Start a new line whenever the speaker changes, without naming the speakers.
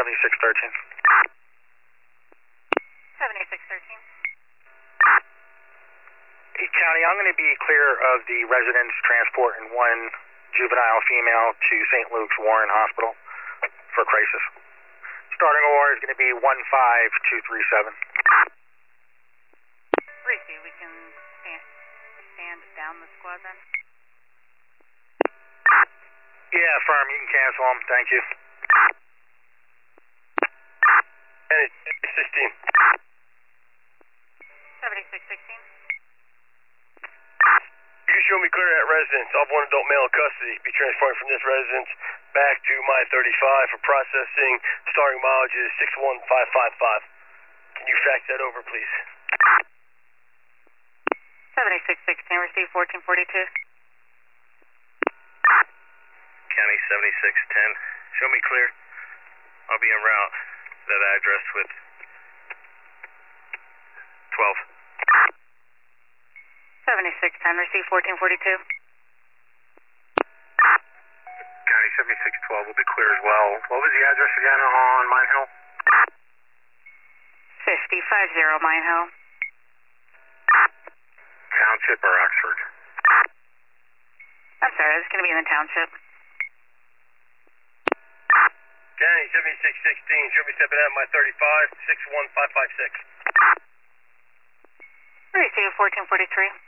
7613.
7613.
Hey, County, I'm going to be clear of the residents transporting one juvenile female to St. Luke's Warren Hospital for crisis. Starting OR is going to be 15237.
Receive, we can stand down the squad then?
Yeah, firm, you can cancel them. Thank you.
And it's 16.
7616.
You can show me clear at residence. I'll have one adult male in custody. Be transferring from this residence back to my 35 for processing. Starting mileage is 61555. Can you fax that over, please?
7616, receive 1442.
County 7610. Show me clear. I'll be en route to that address with 12.
7610, receive 1442.
County 7612 will be clear as well. What was the address again on Mine Hill?
5050 Mine Hill.
Township or Oxford?
I'm sorry, this is going to be in the township.
County 7616. Show me stepping out my 35, 61556.
Receive 1443.